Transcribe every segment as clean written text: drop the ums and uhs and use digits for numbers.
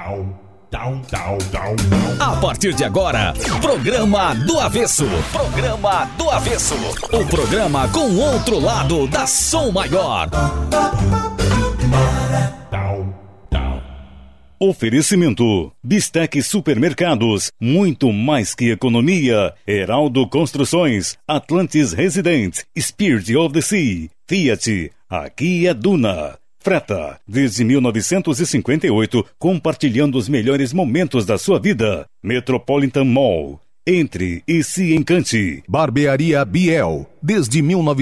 A partir de agora, Programa do Avesso. Programa do Avesso. O programa com outro lado da Som Maior. Oferecimento: Bistec Supermercados, muito mais que economia. Heraldo Construções, Atlantis Residence, Spirit of the Sea, Fiat, aqui é Duna. Freta, desde 1958, compartilhando os melhores momentos da sua vida. Metropolitan Mall. Entre e se encante. Barbearia Biel, desde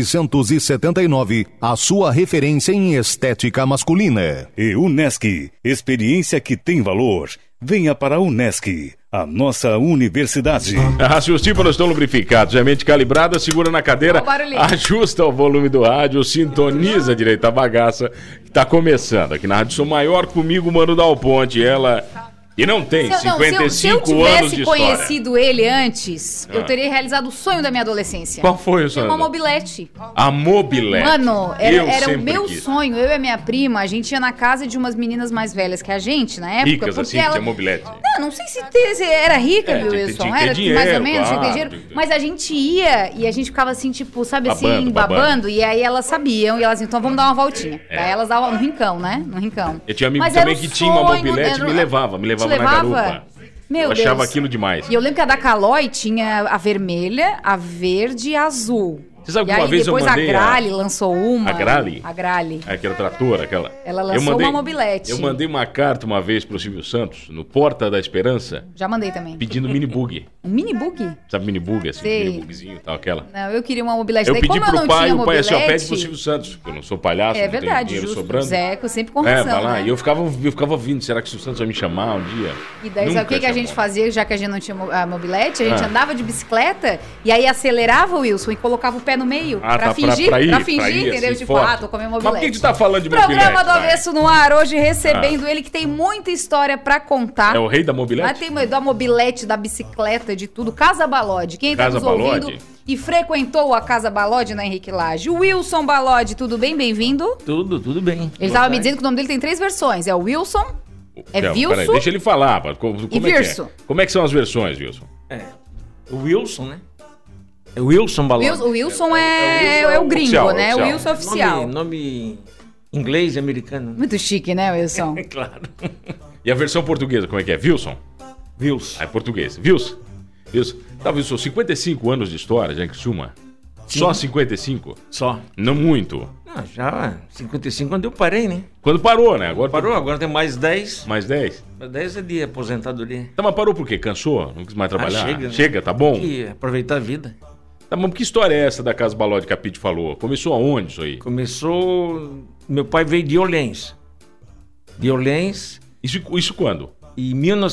1979, a sua referência em estética masculina. E Unesc, experiência que tem valor. Venha para a Unesc, a nossa universidade. Se os tímpanos estão lubrificados, a mente calibrada, segura na cadeira, ajusta o volume do rádio, sintoniza direito a bagaça. Tá começando aqui na Rádio Som Maior, comigo, Mano Dal Ponte, ela... E não tem 55 anos de história. Se eu tivesse conhecido ele antes, eu teria realizado o sonho da minha adolescência. Qual foi o sonho? Uma mobilete. A mobilete. Mano, era o meu sonho. Eu e a minha prima, a gente ia na casa de umas meninas mais velhas que a gente, na época. Ricas, assim, tinha mobilete. Não sei se era rica, viu, Wilson? Era dinheiro, mais ou menos, claro. Tinha dinheiro. Mas a gente ia e a gente ficava assim, tipo, sabe assim, babando. E aí elas sabiam, e elas então vamos dar uma voltinha. Daí elas davam no rincão, né? No rincão. Eu tinha amigo também que tinha uma mobilete e me levava na garupa. Meu Deus. Eu achava aquilo demais. E eu lembro que a da Caloi tinha a vermelha, a verde e a azul. Você sabe que e uma aí vez depois eu mandei a Grale lançou uma. A Grale? A Grale. Aquela tratora, aquela. Ela lançou uma mobilete. Eu mandei uma carta uma vez pro Silvio Santos, no Porta da Esperança. Já mandei também. Pedindo mini bug. Um mini bug? Sabe mini bug, assim, Sei. mini bugzinho e tal, aquela. Não, eu queria uma mobilete. Eu Daí, pedi como pro eu não pai, tinha o pai assim, ó, mobilete, pede pro Silvio Santos, porque eu não sou palhaço, não verdade, tenho dinheiro justo. sobrando. Zeco, sempre com razão, vai lá. né? E eu ficava ouvindo, será que o Silvio Santos vai me chamar um dia? E daí, sabe o que a gente fazia, já que a gente não tinha a mobilete? A gente andava de bicicleta e aí acelerava o Wilson e colocava o pé no meio pra fingir, entendeu? Assim, tipo, tô com a minha mobilete. Mas por que tu tá falando de mobilete? Programa do Avesso no ar, hoje recebendo ele que tem muita história pra contar. É o rei da mobilete? Mas tem da mobilete, da bicicleta, de tudo. Casa Balode. Quem tá nos ouvindo e frequentou a Casa Balode na Henrique Lage? O Wilson Balode, tudo bem? Bem-vindo? Tudo bem. Ele tava me dizendo que o nome dele tem 3 versões. É o Wilson, Wilson... Peraí, deixa ele falar. Como e Virso. É? Como é que são as versões, Wilson? O Wilson, né? É o Wilson Balode. O Wilson é o gringo, oficial, né? oficial. O Wilson oficial. Nome inglês e americano. Muito chique, né, Wilson? Claro. E a versão portuguesa, como é que é? Wilson? Wilson. É português. Wilson. Tá, Wilson, 55 anos de história, já em Criciúma? Sim. Só 55? Só. Não muito. Não, já 55 quando eu parei, né? Quando parou, né? Agora tem mais 10. Mais 10? Mais 10 é de aposentadoria. Tá, mas parou por quê? Cansou? Não quis mais trabalhar? Chega, né? Chega, tá bom? E aproveitar a vida. Tá, mas que história é essa da Casa Balode que a Pete falou? Começou aonde isso aí? Começou... Meu pai veio de Orleans. Isso quando? Em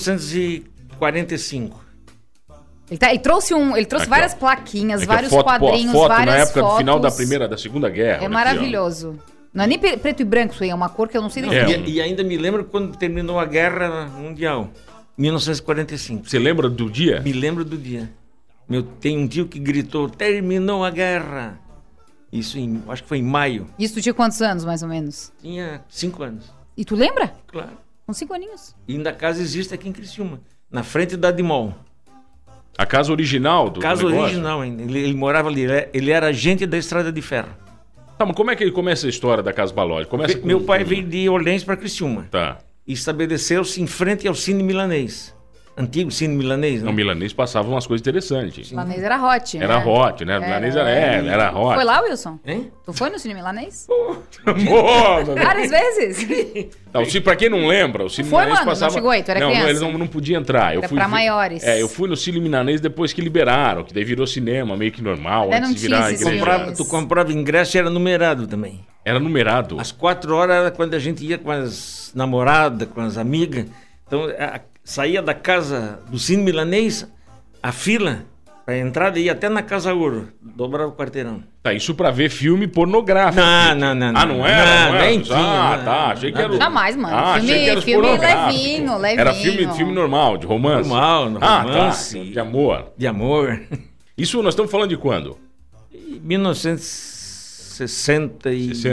1945. Ele trouxe Aqui, várias plaquinhas, vários foto, quadrinhos, foto várias na época fotos. do final da Segunda Guerra. É maravilhoso. Não é nem preto e branco isso aí, é uma cor que eu não sei nem E ainda me lembro quando terminou a Guerra Mundial, 1945. Você lembra do dia? Me lembro do dia. Tem um tio que gritou, terminou a guerra. Isso acho que foi em maio. Isso tu tinha quantos anos, mais ou menos? Tinha 5 anos. E tu lembra? Claro. Com 5 aninhos. E ainda a casa existe aqui em Criciúma, na frente da Dimol. A casa original do Casa negócio? original ainda. Ele morava ali, ele era agente da Estrada de Ferro. Tá, mas como é que ele começa a história da Casa Balode? Meu pai veio de Orleans para Criciúma. Tá. E estabeleceu-se em frente ao Cine Milanês. Antigo Cine Milanês, né? No Milanês passava umas coisas interessantes. Milanês era hot, né? Era hot, né? Milanês era hot. Foi lá, Wilson? Hein? Tu foi no Cine Milanês? Várias vezes? Não, pra quem não lembra, o Cine Milanês passava... Não chegou aí, tu era criança? Não, eles não podiam entrar. Era pra maiores. Eu fui no Cine Milanês depois que liberaram, que daí virou cinema, meio que normal, antes de virar a igreja. Tu comprava ingresso e era numerado também. Era numerado? Às 4 horas era quando a gente ia com as namoradas, com as amigas. Então, saía da casa do Cine Milanês, a fila pra entrada ia até na Casa Ouro, dobrava o quarteirão. Tá, isso pra ver filme pornográfico. Não. Ah, não era? Nem tinha. Tá, achei que era... Jamais, mano. Filme levinho. Era filme normal, de romance. Romance. Tá, de amor. De amor. Isso nós estamos falando de quando? 1950 60,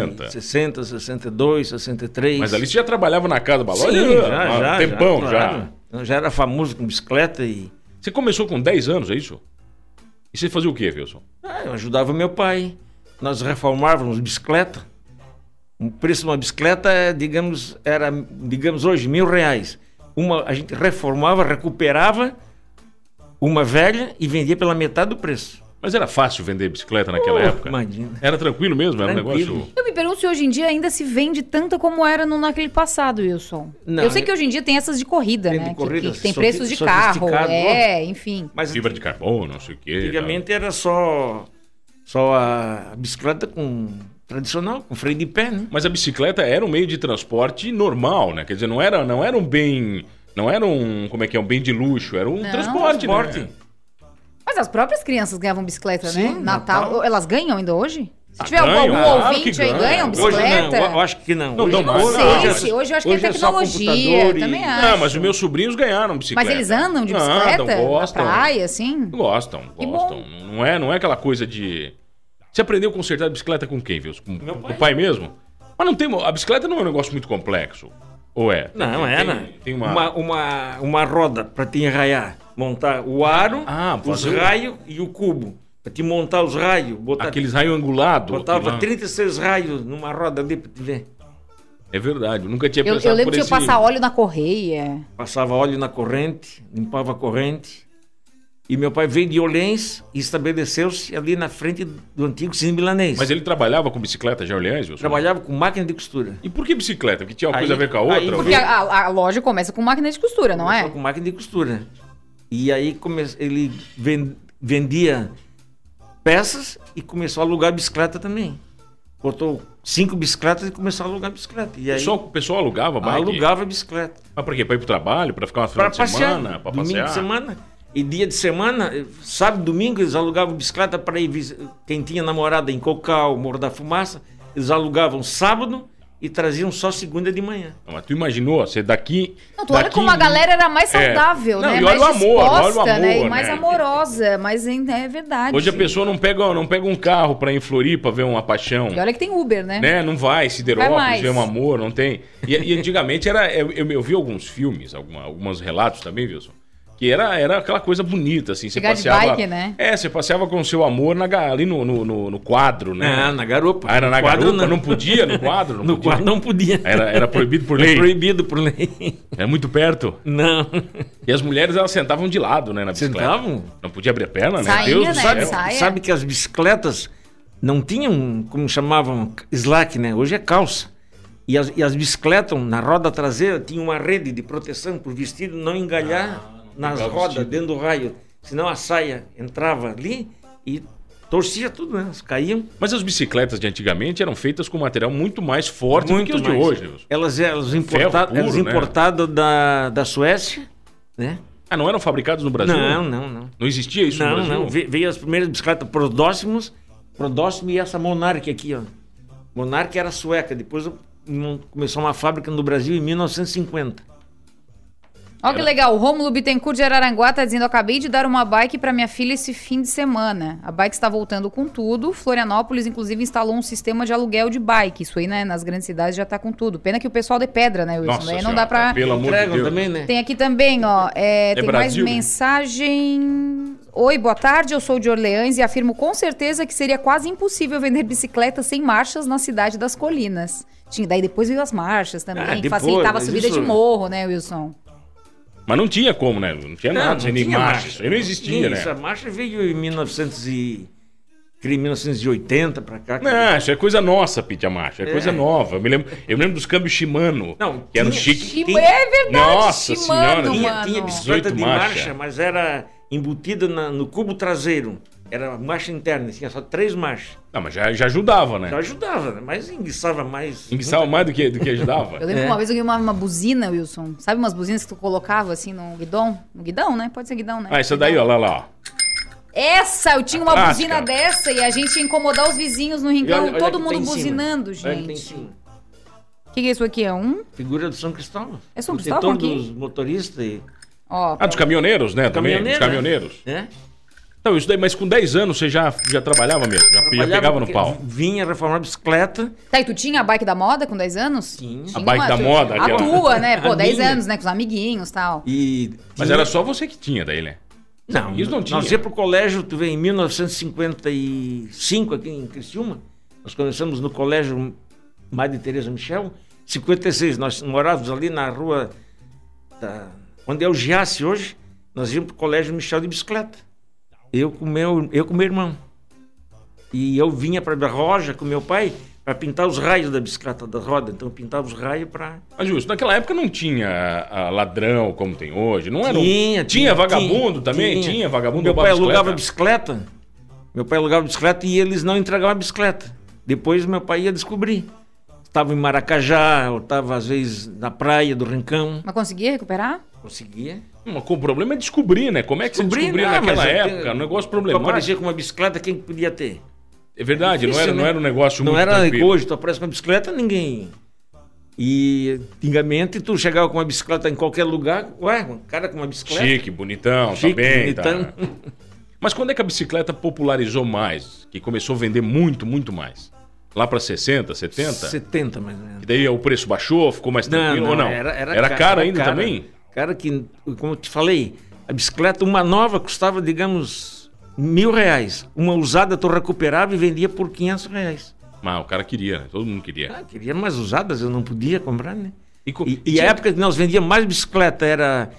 62, 63. Mas ali você já trabalhava na Casa Balóide? Sim, já. Tempão, claro. Eu já era famoso com bicicleta e... Você começou com 10 anos, é isso? E você fazia o quê, Wilson? Eu ajudava meu pai. Nós reformávamos bicicleta. O preço de uma bicicleta, era hoje, R$1.000. A gente reformava, recuperava uma velha e vendia pela metade do preço. Mas era fácil vender bicicleta naquela época? Imagina. Era tranquilo mesmo? Era um negócio... Eu me pergunto se hoje em dia ainda se vende tanto como era naquele passado, Wilson. Não, eu sei que hoje em dia tem essas de corrida, né? Que tem preços de carro, enfim. Mas fibra de carbono, não sei o quê. Antigamente era só a bicicleta tradicional, com freio de pé, né? Mas a bicicleta era um meio de transporte normal, né? Quer dizer, não era um bem... Não era um... Como é que é? Um bem de luxo. Era um transporte, né? Mas as próprias crianças ganhavam bicicleta, sim, né? Natal. Elas ganham ainda hoje? Se tiver ganham, algum ouvinte aí, ganham bicicleta? Hoje não, eu acho que não. Hoje eu acho que é tecnologia. Também acho. Não, mas os meus sobrinhos ganharam bicicleta. Mas eles andam de bicicleta? Gostam. Na praia, assim? Gostam. Não é aquela coisa de... Você aprendeu a consertar a bicicleta com quem, viu? Com o pai mesmo? Mas não tem... A bicicleta não é um negócio muito complexo. Ou é? Não, tem uma roda para te enraiar. Montar o aro, os raios e o cubo. Para te montar os raios. Aqueles raios angulados. Botava 36 raios numa roda ali para te ver. É verdade, eu nunca tinha pensado eu lembro de eu passar óleo na correia. Passava óleo na corrente, limpava a corrente. E meu pai veio de Orleans e estabeleceu-se ali na frente do antigo Cine Milanês. Mas ele trabalhava com bicicleta já, Orleans? Trabalhava com máquina de costura. E por que bicicleta? Porque tinha uma coisa a ver com a outra? Porque a loja começa com máquina de costura, não é? Com máquina de costura. E aí ele vendia peças e começou a alugar bicicleta também. Botou 5 bicicletas e começou a alugar bicicleta. E aí, o pessoal alugava bike? Alugava bicicleta. Mas por quê? Para ir pro trabalho? Para ficar uma final de semana? Para passear? Domingo de semana. E dia de semana, sábado e domingo, eles alugavam bicicleta para ir... Quem tinha namorada em Cocal, Morro da Fumaça, eles alugavam sábado e traziam só segunda de manhã. Não, mas tu imaginou, você daqui... Não, tu olha como a galera era mais saudável, né? E olha mais disposta, né? E mais amorosa, mas é verdade. Hoje a pessoa não pega um carro pra ir em Floripa ver uma paixão. E olha que tem Uber, né? Não vai, Siderópolis, ver um amor, não tem. E antigamente eu vi alguns filmes, alguns relatos também, Wilson, que era aquela coisa bonita, assim. Você passeava, de bike, né? Você passeava com o seu amor ali no quadro, né? Na garupa. Era na garupa, não podia no quadro? No quadro não podia. Era proibido por lei? Proibido por lei. É muito perto? Não. E as mulheres, elas sentavam de lado, né, na bicicleta. Sentavam? Não podia abrir a perna, né? Saía, Deus do céu. Sabe que as bicicletas não tinham, como chamavam, slack, né? Hoje é calça. E as bicicletas, na roda traseira, tinha uma rede de proteção para o vestido não engalhar nas rodas, dentro do raio. Senão a saia entrava ali e torcia tudo, né? Elas caíam. Mas as bicicletas de antigamente eram feitas com material muito mais forte do que os de hoje. Elas importadas da Suécia, né? Não eram fabricadas no Brasil? Não. Não existia isso no Brasil? Não. Veio as primeiras bicicletas Prodóximo e essa Monarch aqui, ó. Monarch era sueca, depois começou uma fábrica no Brasil em 1950. Olha que legal, o Rômulo Bittencourt de Araranguá tá dizendo: acabei de dar uma bike para minha filha esse fim de semana. A bike está voltando com tudo. Florianópolis, inclusive, instalou um sistema de aluguel de bike. Isso aí, né, nas grandes cidades já tá com tudo. Pena que o pessoal de pedra, né, Wilson? Nossa Daí não dá pra... Pelo amor de Deus. Também, né? Tem aqui também, ó, tem Brasil, mais mensagem... Oi, boa tarde, eu sou de Orleans e afirmo com certeza que seria quase impossível vender bicicleta sem marchas na cidade das colinas. Daí depois veio as marchas também, que facilitava a subida de morro, né, Wilson? Mas não tinha como, né? Não tinha nada, nem marcha. Isso aí não existia, né? Essa marcha veio em 1980 pra cá. Não, isso é coisa nossa, Pete, a marcha. É coisa nova. Eu lembro dos câmbios Shimano, que eram chiques. É verdade, Nossa Shimano, senhora. Tinha bicicleta de marcha, mas era embutida no cubo traseiro. Era marcha interna, tinha só 3 marchas. Não, mas já ajudava, né? Já ajudava, né? Mas enguiçava mais. Enguiçava mais do que ajudava. Eu lembro que uma vez eu ganhei uma buzina, Wilson. Sabe umas buzinas que tu colocava assim no guidão? No guidão, né? Pode ser guidão, né? Essa daí, ó, lá. Essa, eu tinha uma buzina dessa e a gente ia incomodar os vizinhos no rincão, olha todo mundo buzinando, gente. O que é isso aqui? É um? Figura do São Cristóvão. É São Cristóvão aqui? Dos motoristas e... Dos caminhoneiros, né? Também, dos caminhoneiros. É. Então, isso daí, mas com 10 anos você já trabalhava mesmo? Já pegava no pau? Vinha reformar a bicicleta. Tá, e tu tinha a bike da moda com 10 anos? Tinha. A bike da moda? A tua, né? Pô, A 10 minha. anos, né? Com os amiguinhos e tal. Mas era só você que tinha daí, né? Não, isso não tinha. Nós ia pro colégio, tu vê, em 1955, aqui em Criciúma. Nós começamos no colégio Madre Teresa Michel. 56, nós morávamos ali na rua onde é o Giasse hoje. Nós íamos pro colégio Michel de bicicleta. Eu com meu irmão. E eu vinha pra Roja com meu pai para pintar os raios da bicicleta, da roda. Então eu pintava os raios para... Mas justo, naquela época não tinha ladrão como tem hoje, não era? Tinha vagabundo também? Tinha vagabundo. Meu pai alugava bicicleta. Meu pai alugava bicicleta e eles não entregavam a bicicleta. Depois meu pai ia descobrir. Estava em Maracajá, ou estava às vezes na praia do Rincão. Mas conseguia recuperar? Conseguia. O problema é descobrir, né? Como é que você descobria naquela época? Um negócio problemático. Tu aparecia com uma bicicleta, quem podia ter? É verdade, difícil, não era um negócio não muito era tranquilo. Hoje, tu aparece com uma bicicleta, ninguém... E antigamente tu chegava com uma bicicleta em qualquer lugar, um cara com uma bicicleta... Chique, bonitão, chique, tá bem, bonitão. Tá. Mas quando é que a bicicleta popularizou mais? Que começou a vender muito, muito mais? Lá para 60, 70? 70, mais ou menos. E daí o preço baixou, ficou mais tranquilo ou não? Era caro ainda também? Cara que, como eu te falei, a bicicleta, uma nova custava, digamos, R$1.000. Uma usada tu recuperava e vendia por R$500. Mas o cara queria, né? Todo mundo queria. Queria mais usadas, eu não podia comprar, né? E a época que nós vendíamos mais bicicleta era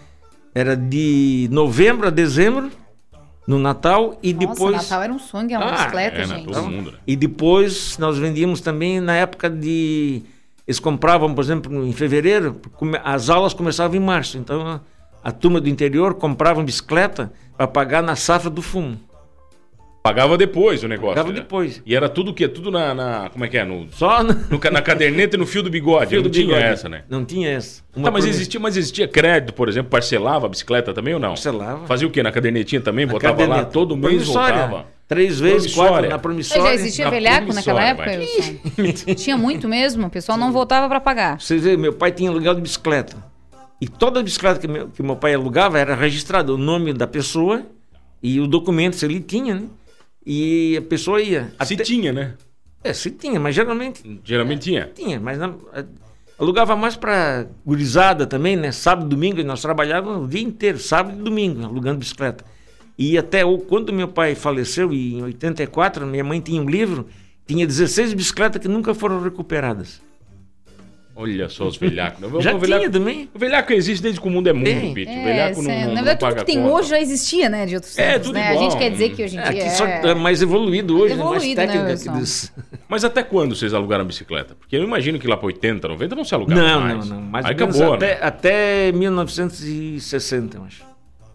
de novembro a dezembro, no Natal, e Nossa, depois... Natal era um sonho, era uma bicicleta, gente. Todo mundo, né? E depois nós vendíamos também na época de... Eles compravam, por exemplo, em fevereiro, as aulas começavam em março. Então a turma do interior comprava bicicleta para pagar na safra do fumo. Pagava depois o negócio. Pagava né? depois. E era tudo o quê? Tudo como é que é? Só na caderneta e no fio do bigode. Não tinha essa, né? Não tinha essa. Mas existia crédito, por exemplo, parcelava a bicicleta também ou não? Parcelava. Fazia o quê? Na cadernetinha também? Botava lá, todo mês voltava. 3 vezes, 4 na promissória. Já existia velhaco naquela época? Tinha muito mesmo, o pessoal não voltava para pagar. Vocês veem, meu pai tinha aluguel de bicicleta. E toda bicicleta que meu pai alugava era registrado o nome da pessoa e o documento, se ele tinha, né? E a pessoa ia. Se tinha, né? Se tinha, mas geralmente... Geralmente tinha? Tinha, mas alugava mais para gurizada também, né? Sábado e domingo, nós trabalhávamos o dia inteiro, sábado e domingo, alugando bicicleta. E até quando meu pai faleceu, em 84, minha mãe tinha um livro, tinha 16 bicicletas que nunca foram recuperadas. Olha só os velhacos. Já tinha também. O velhaco existe desde que o mundo é mundo, Pete. O velhaco não na verdade, paga tudo que tem conta. hoje já existia, né? De outros tempos, tudo né? igual. A gente quer dizer que hoje em dia Só é mais evoluído hoje, mais técnica. Né, Mas até quando vocês alugaram a bicicleta? Porque eu imagino que lá para 80, 90 não se alugava mais. Não. Mais aí ou menos acabou, até 1960, eu acho.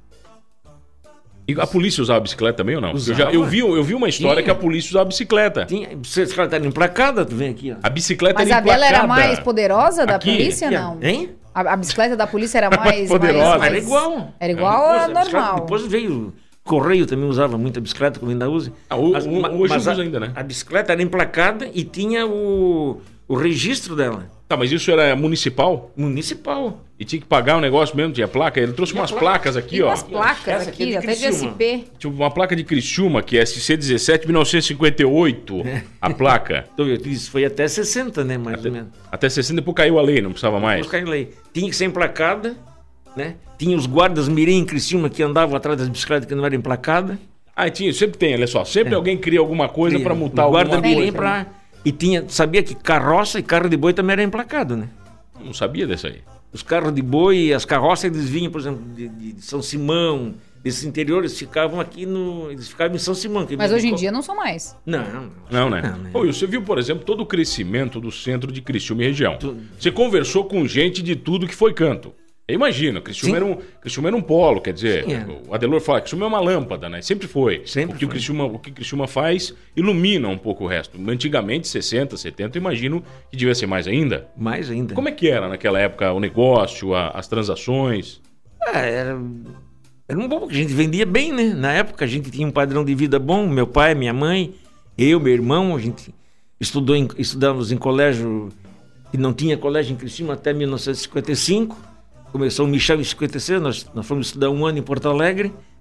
E a polícia usava bicicleta também ou não? Usava. Eu vi uma história que a polícia usava bicicleta. Tinha, a bicicleta era emplacada, tu vem aqui, ó. A bicicleta Mas era a dela emplacada. era mais poderosa da Aqui? polícia, não? Hein? A bicicleta da polícia era mais poderosa. Era igual. Era igual a normal. Depois veio... Correio também usava muita bicicleta, como ainda usa. Hoje usa ainda, né? A bicicleta era emplacada e tinha o registro dela. Tá, mas isso era municipal? Municipal. E tinha que pagar o negócio mesmo, tinha placa? Ele trouxe umas placas aqui, ó. Umas placas aqui, de até de SP. Tipo, uma placa de Criciúma, que é SC17 1958, a placa. Então, isso foi até 60, né, mais ou menos. Até 60, depois caiu a lei, não precisava mais. Depois caiu a lei. Tinha que ser emplacada, né? Tinha os guardas mirim em Criciúma que andavam atrás das bicicletas que não eram emplacadas. Sempre tem, olha só. Sempre alguém cria alguma coisa para multar alguma guarda coisa. mirim pra... E sabia que carroça e carro de boi também era emplacado, né? Não sabia dessa aí. Os carros de boi, as carroças, eles vinham, por exemplo, de São Simão, desses interiores, ficavam aqui eles ficavam em São Simão. Mas hoje em dia não são mais. Não, né? Oi, você viu, por exemplo, todo o crescimento do centro de Criciúma e região. Você conversou com gente de tudo que foi canto. Eu imagino, Criciúma era um polo, quer dizer, o Adelor fala que Criciúma é uma lâmpada, né? Sempre foi. O que Criciúma faz ilumina um pouco o resto. Antigamente, 60, 70, eu imagino que devia ser mais ainda. Mais ainda. Como é que era naquela época o negócio, as transações? Era um bom, porque a gente vendia bem, né? Na época a gente tinha um padrão de vida bom, meu pai, minha mãe, eu, meu irmão, a gente estudávamos em colégio, que não tinha colégio em Criciúma até 1955. Começou o Michel em 56, nós fomos estudar um ano em Porto Alegre,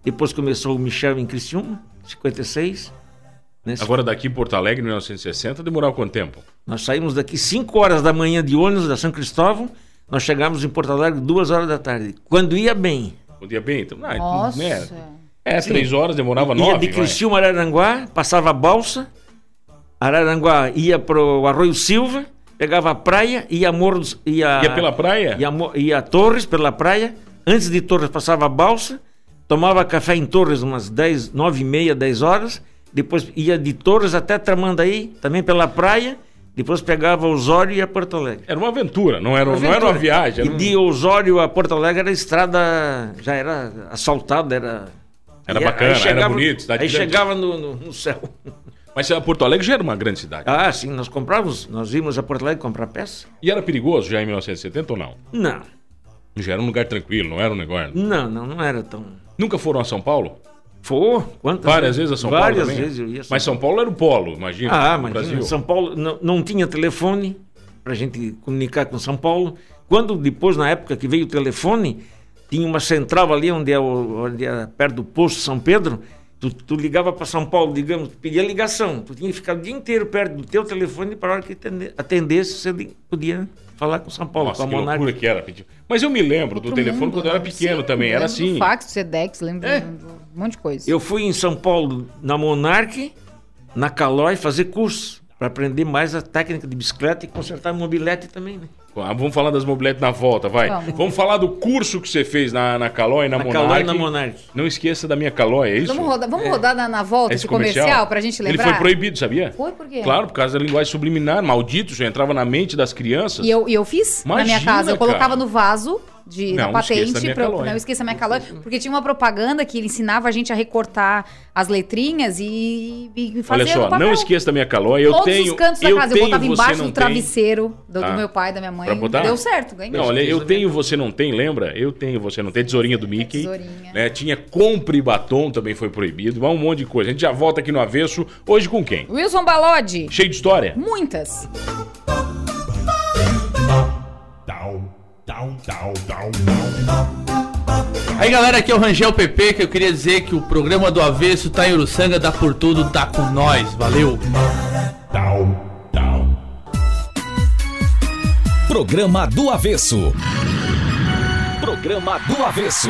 Depois começou o Michel em Criciúma, 56. Agora daqui em Porto Alegre, em 1960, demorou quanto tempo? Nós saímos daqui 5 horas da manhã de ônibus da São Cristóvão, nós chegamos em Porto Alegre 2 horas da tarde. Quando ia bem. Quando ia bem? Então, Nossa. 3 horas, demorava 9. Ia de Criciúma a Araranguá, passava a balsa, Araranguá ia pro Arroio Silva, pegava a praia, ia a Morros... Ia pela praia? Ia a Torres, pela praia. Antes de Torres passava a balsa, tomava café em Torres umas 10, 9h30, 10 horas. Depois ia de Torres até Tramandaí, também pela praia. Depois pegava Osório e ia a Porto Alegre. Era uma aventura, não era uma viagem. E de Osório a Porto Alegre era estrada, já era asfaltada, era bacana, era bonito. Aí chegava no céu. Mas a Porto Alegre já era uma grande cidade. Ah, sim, nós íamos a Porto Alegre comprar peça. E era perigoso já em 1970 ou não? Não. Já era um lugar tranquilo, não era um negócio? Não era tão... Nunca foram a São Paulo? Várias vezes a São Paulo Várias também? vezes eu ia. Mas São Paulo era o polo, imagina. Imagina. Brasil. São Paulo não tinha telefone pra gente comunicar com São Paulo. Quando depois, na época que veio o telefone, tinha uma central ali onde é perto do posto São Pedro. Tu ligava para São Paulo, digamos, tu pedia ligação. Tu tinha que ficar o dia inteiro perto do teu telefone para a hora que atendesse, você podia falar com São Paulo. Nossa, com a que Monarca. loucura que era. Mas eu me lembro do telefone quando eu era pequeno também, era assim. Do fax, do Sedex, lembro de um monte de coisa. Eu fui em São Paulo, na Monarque, na Calói, fazer curso, para aprender mais a técnica de bicicleta e consertar mobilete também, né? Vamos falar das mobiletes na volta, vai. Vamos falar do curso que você fez na Calói, na Monarque. Calói, na Monarque. Não esqueça da minha Calói, é isso? Vamos rodar na volta esse comercial pra gente lembrar? Ele foi proibido, sabia? Foi, por quê? Claro, por causa da linguagem subliminar, maldito, já entrava na mente das crianças. E eu fiz na minha casa, eu colocava no vaso da patente, não esqueça a minha Calói, porque tinha uma propaganda que ele ensinava a gente a recortar as letrinhas e fazer. Olha só, não esqueça da minha Calói, Todos os cantos da casa, eu botava embaixo do travesseiro do meu pai, da minha mãe. Deu certo, ganhei. Não, olha, eu tenho, você não tem, lembra? Eu tenho, você não tem, tesourinha do Mickey. Tesourinha. Né? Tinha compre batom, também foi proibido, um monte de coisa. A gente já volta aqui no Avesso, hoje com quem? Wilson Balodi. Cheio de história? Muitas. Aí galera, aqui é o Rangel PP, que eu queria dizer que o programa do Avesso tá em Uruçanga, dá por tudo, tá com nós, valeu! Programa do Avesso. Programa do Avesso.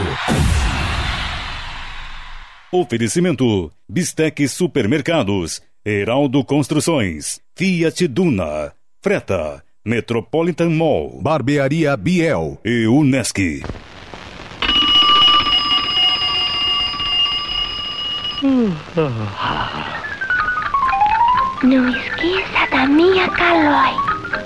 Oferecimento: Bistec Supermercados, Heraldo Construções, Fiat Duna, Freta, Metropolitan Mall, Barbearia Biel e Unesc. Não esqueça da minha Calói.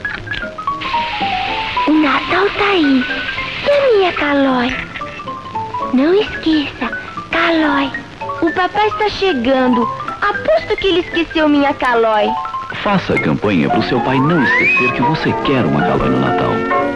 O Natal tá aí. E a minha Calói? Não esqueça, Calói. O papai está chegando. Aposto que ele esqueceu minha Calói. Faça a campanha para o seu pai não esquecer que você quer uma Calói no Natal.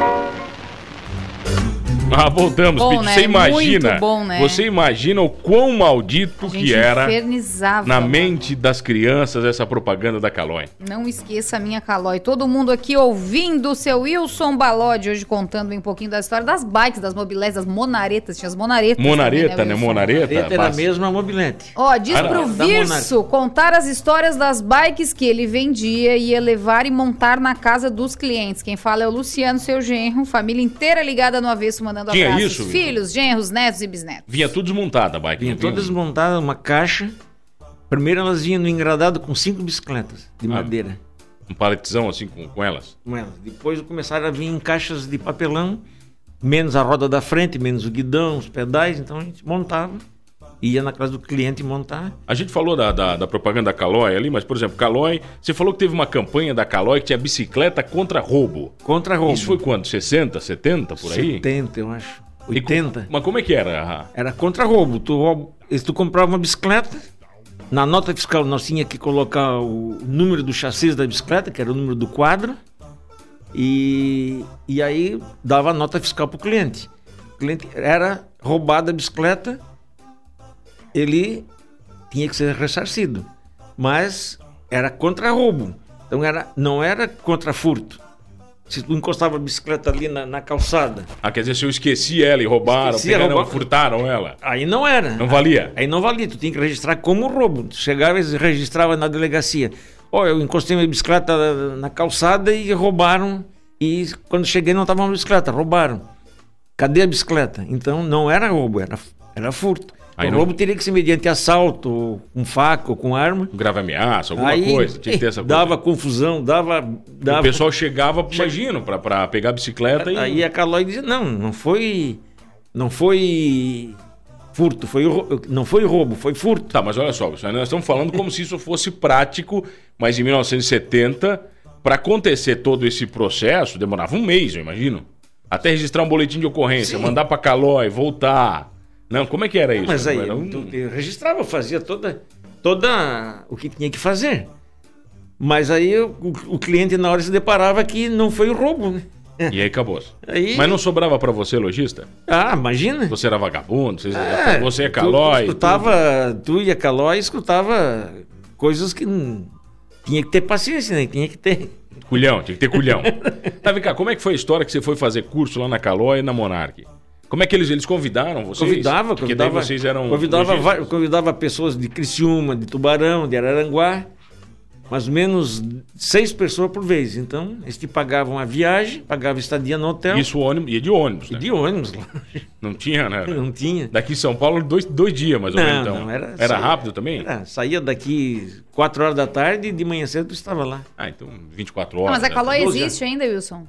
Voltamos, bom, Pete. Né? Você imagina, muito bom, né? Você imagina o quão maldito que era na mente das crianças essa propaganda da Calói. Não esqueça a minha Calói. Todo mundo aqui ouvindo o seu Wilson Balodi hoje contando um pouquinho da história das bikes, das mobiletes, das monaretas. Tinha as monaretas. Monareta, também, né? Monareta. Era mesmo a mobilete. Ó, diz pro Virso contar as histórias das bikes que ele vendia, ia levar e montar na casa dos clientes. Quem fala é o Luciano, seu genro, família inteira ligada no Avesso, mandando tinha abraços. Isso, filhos, genros, netos e bisnetos. Vinha tudo desmontada a bike. Vinha toda desmontada, uma caixa. Primeiro elas vinham no engradado com 5 bicicletas de madeira. Um paletizão assim com elas? Com elas. Depois começaram a vir em caixas de papelão, menos a roda da frente, menos o guidão, os pedais. Então a gente montava, ia na casa do cliente montar. A gente falou da propaganda da Calói ali, mas, por exemplo, Calói, você falou que teve uma campanha da Calói que tinha bicicleta contra roubo. Contra roubo. Isso foi quando? 60, 70, por aí? 70, eu acho. 80. Mas como é que era? Era contra roubo. Tu comprava uma bicicleta, na nota fiscal nós tínhamos que colocar o número do chassi da bicicleta, que era o número do quadro, e aí dava a nota fiscal para o cliente. O cliente era roubada a bicicleta, ele tinha que ser ressarcido, mas era contra roubo, então não era contra furto, Se tu encostava a bicicleta ali na calçada. Ah, quer dizer, se eu esqueci ela e roubaram, furtaram ela. Aí não era. Não valia? Aí não valia, tu tinha que registrar como roubo. Tu chegava e registrava na delegacia. Eu encostei minha bicicleta na calçada e roubaram. E quando cheguei não estava uma bicicleta, roubaram. Cadê a bicicleta? Então não era roubo, era furto. O roubo teria que ser mediante assalto, com faca ou com arma. Grave ameaça, alguma coisa. Tinha que ter essa coisa. Dava confusão, dava... O pessoal chegava, imagino, pra pegar a bicicleta e... Aí a Calói dizia, não foi furto, não foi roubo, foi furto. Tá, mas olha só, nós estamos falando como se isso fosse prático, mas em 1970, para acontecer todo esse processo, demorava um mês, eu imagino. Até registrar um boletim de ocorrência, mandar pra Calói, voltar... Não, como é que era isso? Mas aí, eu registrava, fazia toda o que tinha que fazer. Mas aí o cliente na hora se deparava que não foi o roubo, né? E aí acabou. Mas não sobrava pra você, lojista? Ah, imagina. Você era vagabundo, você é Calói. Tu e a Calói escutava coisas que tinha que ter paciência, né? Tinha que ter... Tinha que ter culhão. Tá, vem cá, como é que foi a história que você foi fazer curso lá na Calói e na Monark? Como é que eles convidaram vocês? Porque daí vocês eram... Convidava pessoas de Criciúma, de Tubarão, de Araranguá, mais ou menos 6 pessoas por vez. Então, eles te pagavam a viagem, pagavam estadia no hotel. Isso ia de ônibus, né? E de ônibus. Não tinha, né? Não tinha. Daqui em São Paulo, dois dias mais ou menos. Então. Não, era rápido também? Saía daqui 4 horas da tarde e de manhã cedo tu estava lá. Ah, então 24 horas. Mas a Calói existe ainda, Wilson?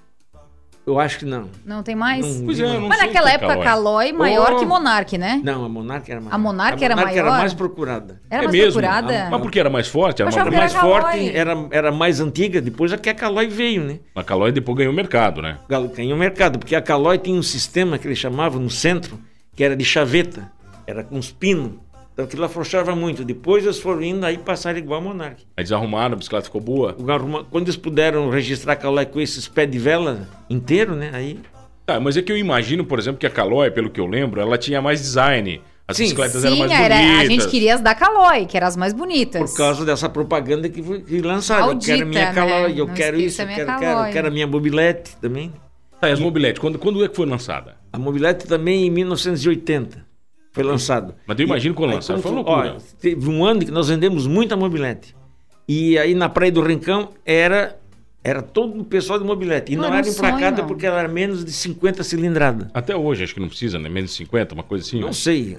Eu acho que não. Não tem mais? Mas naquela época a Calói maior que Monark, né? Não, a Monark era maior. A Monark era maior? Era mais procurada. Era mais procurada? Mas porque era mais forte? Era mais forte, era mais antiga, depois é que a Calói veio, né? A Calói depois ganhou mercado, né? Ganhou mercado, porque a Calói tinha um sistema que eles chamavam no centro, que era de chaveta, era com os pinos. Então aquilo afrouxava muito. Depois eles foram indo, aí passaram igual a Monark. Aí eles arrumaram, a bicicleta ficou boa. Quando eles puderam registrar a Calói com esses pés de vela inteiro, né? Aí... Tá, mas é que eu imagino, por exemplo, que a Calói, pelo que eu lembro, ela tinha mais design. As bicicletas eram mais bonitas. A gente queria as da Calói, que eram as mais bonitas. Por causa dessa propaganda que lançaram. Maldita, eu quero minha Calói, eu Não quero isso, eu quero a minha mobilete também. Tá, e as mobiletes, quando é que foi lançada? A mobilete também em 1980. Foi lançado. Mas eu imagino quando lançado, foi uma loucura. Teve um ano que nós vendemos muita mobilete. E aí na Praia do Rincão era todo o pessoal de mobilete. E não era emplacada porque ela era menos de 50 cilindrada. Até hoje acho que não precisa, né? Menos de 50, uma coisa assim. Não sei.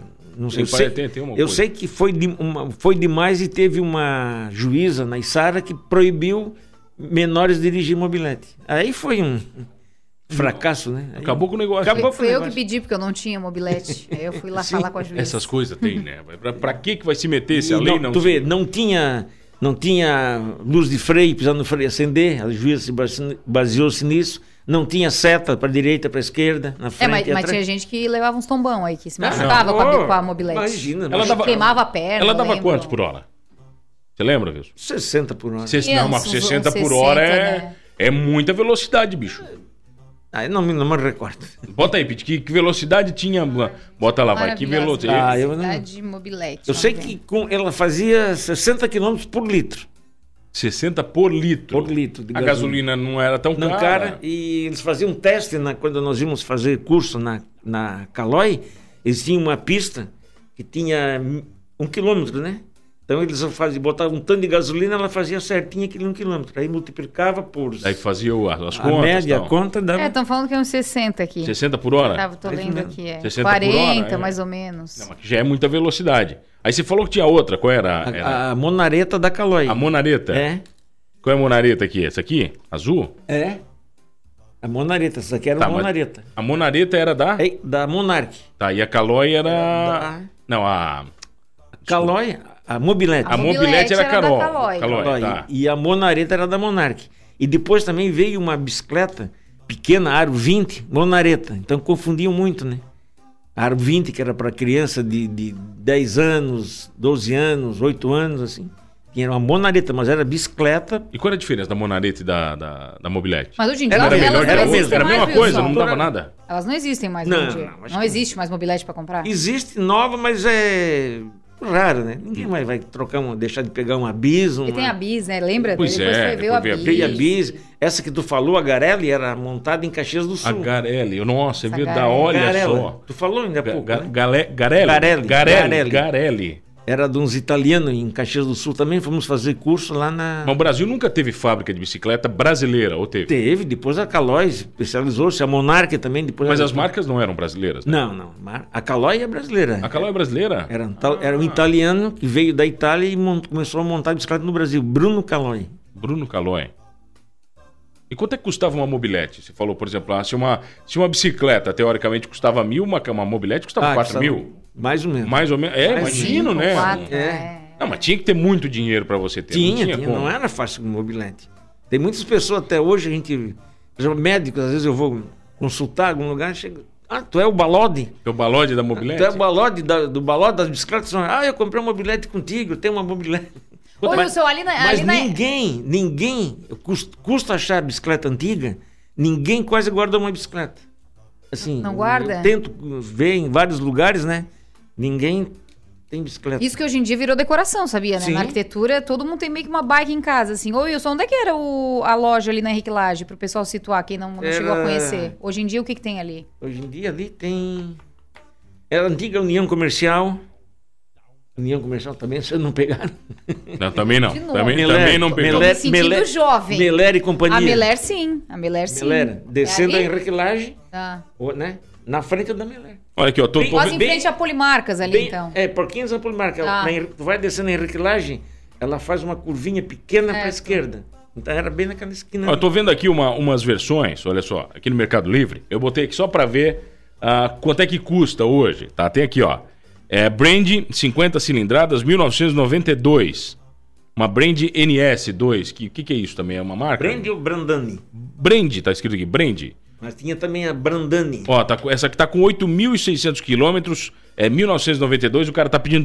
Tem uma eu sei que foi demais e teve uma juíza na Içara que proibiu menores dirigir mobilete. Aí foi um... fracasso, né? Aí acabou com o negócio. Foi eu que pedi, porque eu não tinha mobilete. Aí eu fui lá falar com a juíza. Essas coisas tem, né? Pra que vai se meter se a lei não... Tu vê, não tinha luz de freio, precisando do freio acender, a juíza se baseou-se nisso. Não tinha seta para direita, para esquerda, na frente. Mas tinha gente que levava uns tombão aí, que se machucava com a mobilete. Imagina. Queimava a perna. Ela dava quantos por hora? Você lembra, Wilson? 60 por hora. Não, mas 60 por hora é muita velocidade, bicho. Ah, não me recordo. Bota aí, Pete, que velocidade tinha? Bota lá, vai. Que velocidade? Velocidade mobilete. Eu sei que ela fazia 60 km por litro. 60 por litro? Por litro de gasolina não era tão cara. Não cara. E eles faziam um teste quando nós íamos fazer curso na Calói. Eles tinham uma pista que tinha 1 quilômetro, né? Então eles botavam um tanto de gasolina, ela fazia certinho aquele 1 quilômetro. Aí multiplicava por... Aí fazia as contas. A média, a conta dava... estão falando que é uns 60 aqui. 60 por hora? Tô lendo aqui, 60 40, por hora, mais ou menos. Não, mas já é muita velocidade. Aí você falou que tinha outra, qual era? A monareta da Calói. A monareta? É. Qual é a monareta aqui? Essa aqui? Azul? É. A monareta, essa aqui era a monareta. A monareta era da Monark. Tá, e a Calói era... Não, a... Calói... A mobilete. A mobilete era Calói. Tá. E a monareta era da Monark. E depois também veio uma bicicleta pequena, Aro 20, monareta. Então confundiam muito, né? Aro 20, que era para criança de 10 anos, 12 anos, 8 anos, assim. Tinha uma monareta, mas era bicicleta. E qual era a diferença da monareta e da mobilete? Mas hoje em dia era a mesma coisa, não dava nada? Elas não existem mais hoje em dia. Não existe mais mobilete para comprar? Existe nova, mas é raro, né? Ninguém mais vai deixar de pegar uma bis. E tem a bis, né? Lembra? Pois Depois é, você viu a bis. Veio a bis. Essa que tu falou, a Garelli, era montada em Caxias do Sul. A Garelli, nossa, é Essa verdade, Garelli. olha Garela. só. Tu falou ainda há pouco, né? Garelli. Era de uns italianos em Caxias do Sul também. Fomos fazer curso lá na... Mas o Brasil nunca teve fábrica de bicicleta brasileira, ou teve? Teve, depois a Caloi especializou-se, a Monarch também. Depois Mas as marcas não eram brasileiras, né? Não. A Caloi é brasileira. A Caloi é brasileira? Era um italiano que veio da Itália e começou a montar bicicleta no Brasil. Bruno Caloi. Bruno Caloi. E quanto é que custava uma mobilete? Você falou, por exemplo, se uma bicicleta teoricamente custava 1.000, uma mobilete custava 4.000? Mais ou menos. Mais ou menos. Imagino, né? 4, Não, mas tinha que ter muito dinheiro para você ter. Tinha, não era fácil mobilete. Tem muitas pessoas até hoje, a gente... Por exemplo, médicos, às vezes eu vou consultar algum lugar, chega... tu é o balode? É o balode da mobilete? Tu é o balode do balode das bicicletas? Eu comprei uma mobilete contigo, eu tenho uma mobilete. Ô, Wilson, Mas ninguém, custa achar bicicleta antiga, ninguém quase guarda uma bicicleta. Assim, não guarda? Eu tento ver em vários lugares, né? Ninguém tem bicicleta. Isso que hoje em dia virou decoração, sabia, né? Sim. Na arquitetura, todo mundo tem meio que uma bike em casa, assim. Ô, Wilson, onde é que era a loja ali na Henrique Lage, pro pessoal situar, quem não chegou a conhecer? Hoje em dia, o que tem ali? Hoje em dia, ali tem... Era a antiga União Comercial. União Comercial também, vocês não pegaram? Não, também não. Também não pegaram. No sentido jovem. Meller e companhia. A Meller, sim. A Meller, sim. Meller, descendo a Henrique Lage, né? Na frente da Meller. Olha aqui, ó. Quase em frente a Polimarcas ali, então. Porquinhos a Polimarcas. Tu vai descendo a Henrique Lage, ela faz uma curvinha pequena para a esquerda. Então era bem naquela esquina. Eu tô vendo aqui umas versões, olha só, aqui no Mercado Livre. Eu botei aqui só para ver quanto é que custa hoje, tá? Tem aqui, ó. Brand 50 cilindradas, 1992. Uma Brand NS2. Que é isso também? É uma marca? Brand ou Brandani? Brand, tá escrito aqui, Brand. Mas tinha também a Brandani. Ó, essa aqui tá com 8.600 quilômetros, 1992, o cara tá pedindo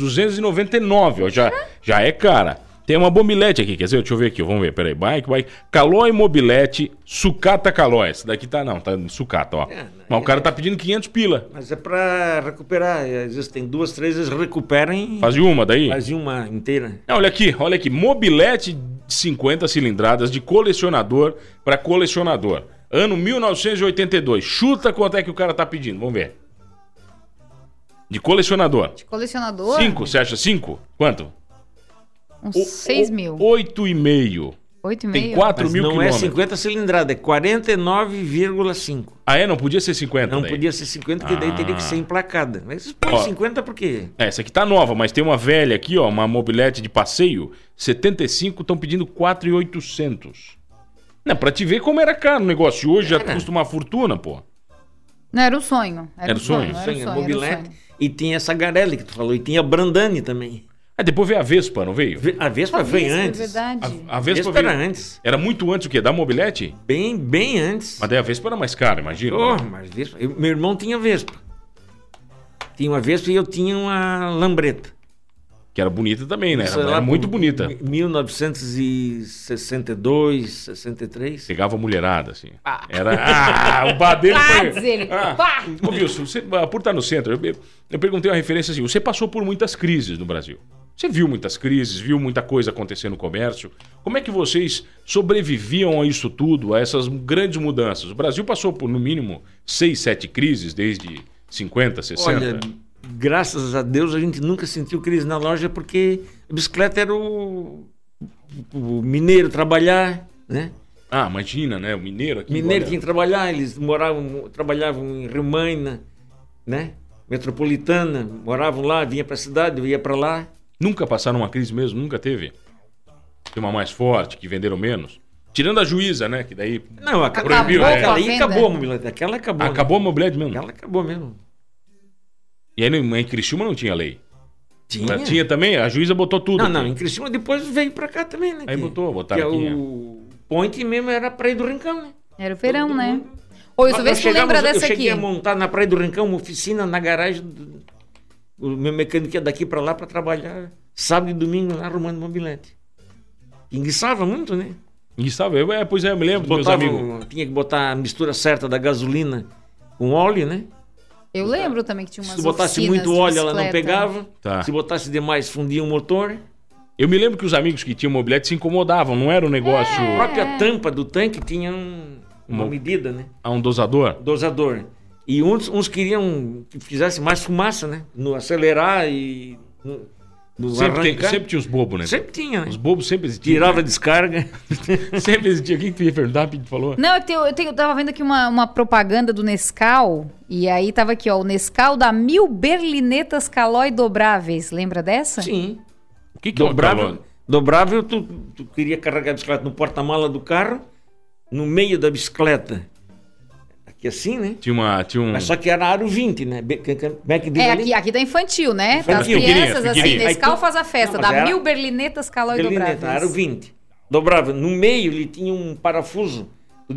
2.299, ó, já é cara. Tem uma mobilete aqui, quer dizer, deixa eu ver aqui, vamos ver, peraí, bike, Caloi Mobilete, Sucata Caloi, essa daqui tá Sucata, ó. Mas o cara tá pedindo 500 pila. Mas é pra recuperar, às vezes tem 2, 3, eles recuperam e... Faz uma daí? Faz uma inteira. Olha aqui, mobilete 50 cilindradas de colecionador para colecionador. Ano 1982. Chuta quanto é que o cara tá pedindo. Vamos ver. De colecionador. De colecionador? 5, você acha 5? Quanto? Uns 6 mil. 8,5. 8,5? Tem 4 mil não quilômetros. Não é 50 cilindrada, é 49,5. Não podia ser 50 Não daí. podia ser 50, porque daí teria que ser emplacada. Mas põe 50 por quê? Essa aqui tá nova, mas tem uma velha aqui, ó, uma mobilete de passeio, 75, estão pedindo 4.800. Não, pra te ver como era caro o negócio. Hoje já custa uma fortuna, pô. Não, era um sonho. Era um sonho. Mobilete. E tinha essa Garelli que tu falou. E tinha a Brandani também. Depois veio a Vespa, não veio? A Vespa veio antes. É verdade. A Vespa veio era antes. Era muito antes o quê? Da mobilete? Bem antes. Mas daí a Vespa era mais cara, imagina. Mas Vespa... Meu irmão tinha Vespa. Tinha uma Vespa e eu tinha uma Lambretta. Que era bonita também, né? Era muito bonita. 1962, 63. Pegava mulherada, assim. Era... o bar dele foi... Ô, Wilson, você, por estar no centro, eu perguntei uma referência assim, você passou por muitas crises no Brasil. Você viu muitas crises, viu muita coisa acontecer no comércio. Como é que vocês sobreviviam a isso tudo, a essas grandes mudanças? O Brasil passou por, no mínimo, 6, 7 crises desde 50, 60. Olha, graças a Deus a gente nunca sentiu crise na loja porque a bicicleta era o mineiro trabalhar, né? Imagina, né? O mineiro aqui. Mineiro tinha que trabalhar, eles trabalhavam em Rio Maina, né? Metropolitana, moravam lá, vinha pra cidade, eu ia pra lá. Nunca passaram uma crise mesmo? Nunca teve? Tem uma mais forte, que venderam menos? Tirando a Juíza, né? Que daí não, proibiu, né? Aquela aí acabou a mobilete. Aquela acabou. Acabou a mobilete mesmo? Aquela acabou mesmo. E aí em Criciúma não tinha lei? Tinha. Tinha também? A Juíza botou tudo. Não, em Criciúma depois veio pra cá também, né? Aí botaram aqui. O Point mesmo era a Praia do Rincão, né? Era o verão, né? Ô, isso, vê se tu lembra dessa aqui. Eu cheguei a montar na Praia do Rincão uma oficina na garagem. O meu mecânico ia daqui pra lá pra trabalhar sábado e domingo lá arrumando mobilete. Enguiçava muito, né? Enguiçava? Pois é, eu me lembro dos meus amigos. Tinha que botar a mistura certa da gasolina com óleo, né? Eu lembro também que tinha umas Se botasse oficinas muito de óleo, ela não bicicleta. pegava. Tá. Se botasse demais, fundia o motor. Eu me lembro que os amigos que tinham mobilete se incomodavam, não era um negócio... A própria tampa do tanque tinha uma medida, né? A um dosador? Dosador. E uns queriam que fizesse mais fumaça, né? No acelerar e no arrancar. Sempre tinha os bobos, né? Sempre tinha, né? Os bobos sempre existiam. Tirava a descarga. Sempre existia. O que tu ia perguntar, Pedro falou? Não, eu tava vendo aqui uma propaganda do Nescau, e aí tava aqui, ó, o Nescau dá 1000 berlinetas Calói dobráveis. Lembra dessa? Sim. O que é o calor? Dobrável, tu queria carregar a bicicleta no porta-mala do carro, no meio da bicicleta. Aqui assim, né? Tinha um... Mas só que era aro 20, né? Como é que diz ali? Aqui tá infantil, né? Infantil. Das crianças, assim, Pequenininha. Nescau faz a festa, Não, mas dá era- 1000 berlinetas Calói Berlineta, dobráveis. aro 20. Dobrava. No meio ele tinha um parafuso.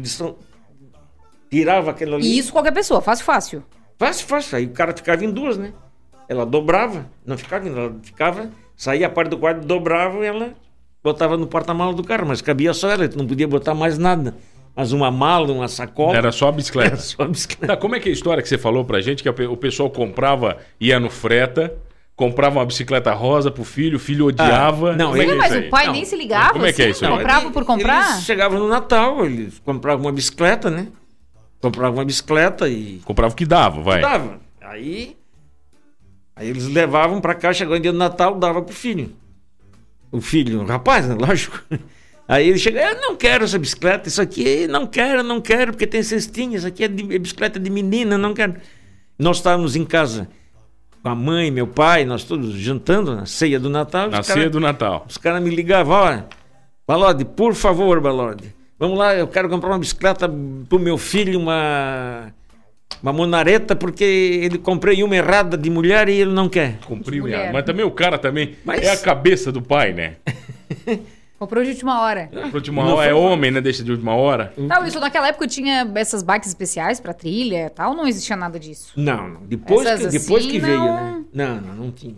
Tirava aquilo ali. E isso qualquer pessoa, fácil. Fácil. Aí o cara ficava em duas, né? Ela dobrava, não ficava indo, ela ficava, saía a parte do quarto, dobrava e ela botava no porta-mala do carro, mas cabia só ela, tu não podia botar mais nada. Mas uma mala, uma sacola. Era só a bicicleta. Era só a bicicleta. Tá, como é que é a história que você falou pra gente, que o pessoal comprava, ia no freta, comprava uma bicicleta rosa pro filho, o filho odiava. não, Como é que é Mas isso o aí? pai Não. nem se ligava, Como é que é isso aí? comprava por comprar? Eles chegavam no Natal, eles compravam uma bicicleta, né? Compravam uma bicicleta e Comprava o que dava, vai. dava. Aí eles levavam pra cá, chegou em dia do Natal, dava pro filho. O filho, o rapaz, né? Lógico. Aí ele chega, eu não quero essa bicicleta, isso aqui, não quero, porque tem cestinha, isso aqui é bicicleta de menina, não quero. Nós estávamos em casa com a mãe, meu pai, nós todos jantando na ceia do Natal. Na ceia do Natal. Os caras me ligavam, ó, Balode, por favor, Balode, vamos lá, eu quero comprar uma bicicleta pro meu filho, uma monareta, porque ele comprei uma errada de mulher e ele não quer. Comprei, Mulher. mas também o cara também Mas- é a cabeça do pai, né? Comprou de última hora. De última hora, é homem, né? Deixa de última hora. Não, isso naquela época tinha essas bikes especiais pra trilha e tal, não existia nada disso. Não. Depois Essas que assim, veio, não. né? Não tinha.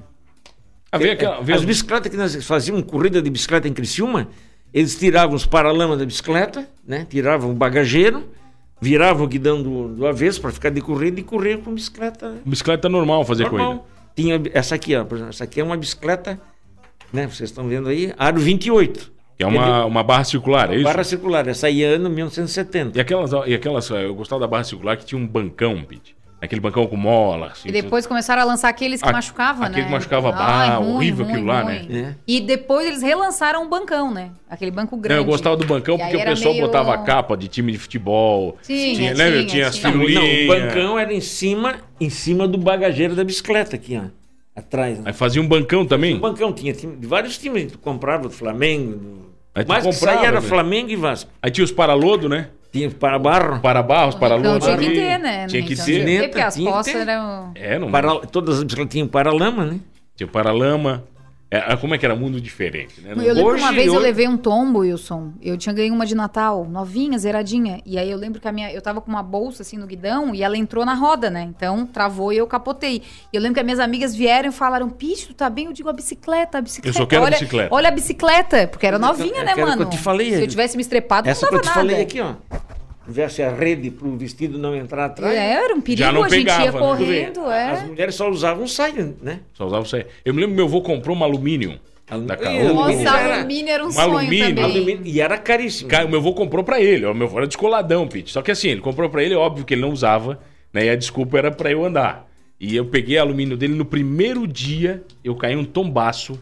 As As bicicletas que nós fazíamos corrida de bicicleta em Criciúma, eles tiravam os paralamas da bicicleta, né? Tiravam o bagageiro, viravam o guidão do avesso para ficar de corrida e correr com bicicleta Bicicleta normal fazer corrida. normal. Tinha essa aqui, ó, por exemplo, essa aqui é uma bicicleta, né? Vocês estão vendo aí, aro 28. Que é uma barra circular, é isso? Barra circular, essa aí é ano 1970. E aquelas, eu gostava da barra circular que tinha um bancão, Pete. Aquele bancão com mola. Assim, E depois começaram a lançar aqueles que machucavam, né? aquele que machucava, horrível aquilo lá, né? É. E depois eles relançaram um bancão, né? Aquele banco Não, grande. eu gostava do bancão E porque aí o era pessoal meio- botava a capa de time de futebol. Tinha, lembra? tinha, As tinha. Não, firulinhas. o bancão era em cima do bagageiro da bicicleta aqui, ó. Atrás. Né? Aí fazia um bancão também? O bancão tinha de vários times, tu comprava do Flamengo. Aí tu Mas que comprava, saía era né? Flamengo e Vasco. Aí tinha os paralodo, né? Tinha para barro. Para barros, para Então lodo. tinha que ter, né? Tinha que Então, ter. porque as Tinha que postas ter. eram... É, não. Todas as bicicletas tinham paralama, né? Tinha paralama. Como é que era mundo diferente, né? Eu lembro que uma Hoje- vez eu hoje- levei um tombo, Wilson. Eu tinha ganho uma de Natal, novinha, zeradinha. E aí eu lembro que eu tava com uma bolsa assim no guidão e ela entrou na roda, né? Então travou e eu capotei. E eu lembro que as minhas amigas vieram e falaram: Picho, tu tá bem? Eu digo, a bicicleta. Eu só quero a olha, bicicleta. Olha a bicicleta, porque era novinha, né, aquela mano? que eu te falei, Se eu tivesse me estrepado, Essa que não eu dava te nada. falei aqui, ó. Tivesse a rede pro vestido não entrar atrás. Era um perigo, Já não a gente pegava, ia né? correndo, As mulheres só usavam saia, né? Só usava isso aí. Eu me lembro que meu avô comprou um alumínio. Da Ih, Caoa. Nossa, Era- alumínio era um um sonho alumínio, também. Alumínio, e era caríssimo. O meu avô comprou pra ele. O meu avô era descoladão, Pete. Só que assim, ele comprou pra ele, óbvio que ele não usava, né? E a desculpa era pra eu andar. E eu peguei alumínio dele no primeiro dia, eu caí um tombaço,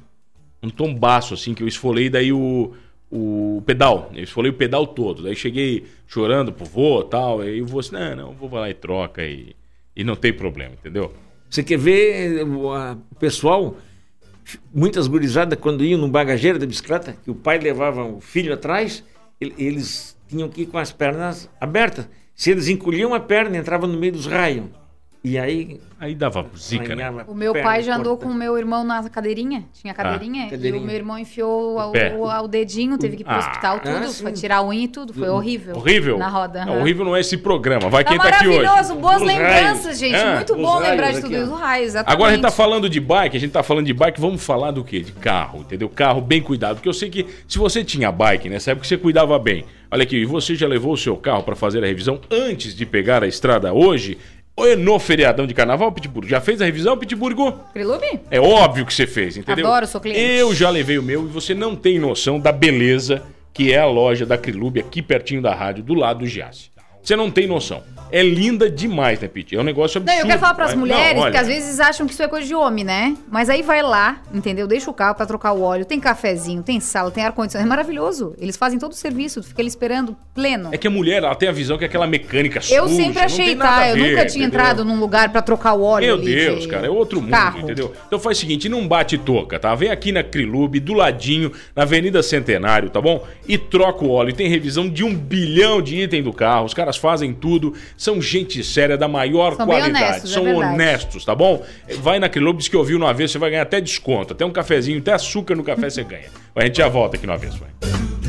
assim, que eu esfolei daí o pedal. Eu esfolei o pedal todo. Daí cheguei chorando pro vô e tal. Aí o vô assim, não, o vô vai lá e troca e não tem problema, entendeu? Você quer ver o pessoal, muitas gurizadas, quando iam no bagageiro da bicicleta, que o pai levava o filho atrás, eles tinham que ir com as pernas abertas. Se eles encolhiam a perna, entravam no meio dos raios. E aí... Aí dava zica, né? arranhava O meu perna, pai já andou corta. com o meu irmão na cadeirinha. Tinha cadeirinha. E cadeirinha. o meu irmão enfiou pé. o dedinho, teve que ir pro hospital, tudo, sim. pra tirar a unha e tudo. Foi horrível. Horrível? Na roda. Não, aham. horrível não é esse programa. Vai Tá quem tá aqui hoje. maravilhoso, boas Os lembranças, raios. gente. É, Muito os bom lembrar raios de tudo aqui, isso. ó. O raio, exatamente. Agora a gente tá falando de bike, vamos falar do quê? De carro, entendeu? Carro bem cuidado, porque eu sei que se você tinha bike nessa época, você cuidava bem. Olha aqui, e você já levou o seu carro para fazer a revisão antes de pegar a estrada hoje? Ou é no feriadão de carnaval, Pitburgo? Já fez a revisão, Pitburgo? Crilube? É óbvio que você fez, entendeu? Adoro, sou cliente. Eu já levei o meu e você não tem noção da beleza que é a loja da Crilube aqui pertinho da rádio, do lado do Giasse. Você não tem noção. É linda demais, né, Pete? É um negócio absurdo. Não, eu quero falar pras mulheres, não, olha... porque às vezes acham que isso é coisa de homem, né? Mas aí vai lá, entendeu? Deixa o carro pra trocar o óleo, tem cafezinho, tem sala, tem ar-condicionado. É maravilhoso. Eles fazem todo o serviço, fica ali esperando pleno. É que a mulher, ela tem a visão que é aquela mecânica suja. Eu sempre achei, tá? Eu nunca tinha entrado num lugar pra trocar o óleo. Meu Deus, cara, é outro mundo, carro. Entendeu? Então faz o seguinte, não bate toca, tá? Vem aqui na Crilube, do ladinho, na Avenida Centenário, tá bom? E troca o óleo. Tem revisão de 1 bilhão de itens do carro. Os caras fazem tudo. São gente séria, da maior qualidade. Honestos, são honestos, tá bom? Vai na Crilube, diz que ouviu no Avesso, você vai ganhar até desconto. Até um cafezinho, até açúcar no café você ganha. A gente já volta aqui no Avesso, vai.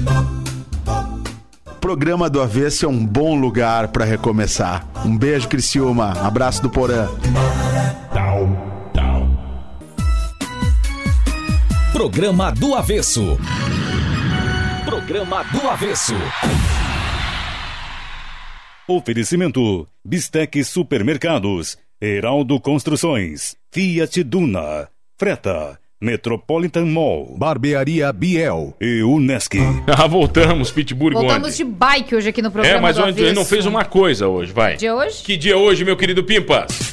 Programa do Avesso é um bom lugar pra recomeçar. Um beijo, Criciúma. Abraço do Porã. Programa do Avesso. Programa do Avesso. Oferecimento: Bistec Supermercados, Heraldo Construções, Fiat Duna, Freta, Metropolitan Mall, Barbearia Biel e Unesc. Voltamos, Pitburgo. Voltamos de bike hoje aqui no programa. Mas a gente não fez uma coisa hoje, vai. Dia hoje? Que dia é hoje, meu querido Pimpas?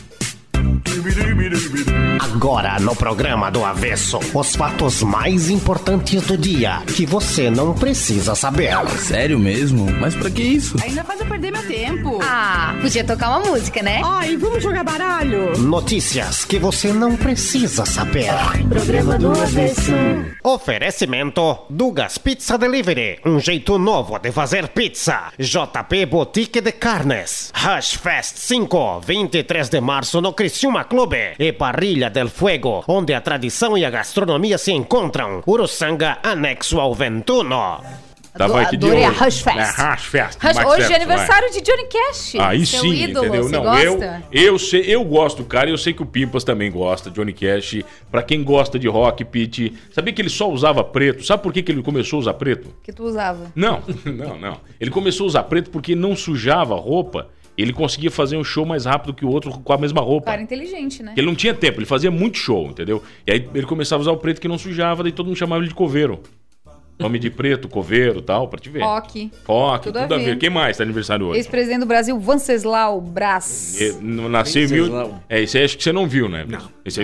Agora no programa do Avesso, os fatos mais importantes do dia que você não precisa saber. Sério mesmo? Mas pra que isso? Ainda faz eu perder meu tempo. Ah, podia tocar uma música, né? Ai, vamos jogar baralho. Notícias que você não precisa saber. Programa do Avesso. Oferecimento: Dugas Pizza Delivery, um jeito novo de fazer pizza. JP Boutique de Carnes. Rush Fest 5, 23 de março no Criciúma Clube. E Parrilha del Fuego, onde a tradição e a gastronomia se encontram. Uruçanga, anexo ao Ventuno. Adorei a Rush Fest. Rush Fest. Hoje é aniversário de Johnny Cash. Aí seu sim, ídolo, entendeu? você Não, gosta? eu gosto do cara e eu sei que o Pimpas também gosta. Johnny Cash, pra quem gosta de rock, Pete, sabia que ele só usava preto? Sabe por que ele começou a usar preto? Que tu usava? Não. Ele começou a usar preto porque não sujava a roupa. Ele conseguia fazer um show mais rápido que o outro com a mesma roupa. Cara inteligente, né? Ele não tinha tempo, ele fazia muito show, entendeu? E aí ele começava a usar o preto que não sujava, daí todo mundo chamava ele de coveiro. Nome de preto, coveiro e tal, pra te ver. Rock, tudo a ver. Quem mais tá aniversário hoje? Ex-presidente do Brasil, Venceslau Braz. Nasceu em esse aí acho que você não viu, né? Não. Esse é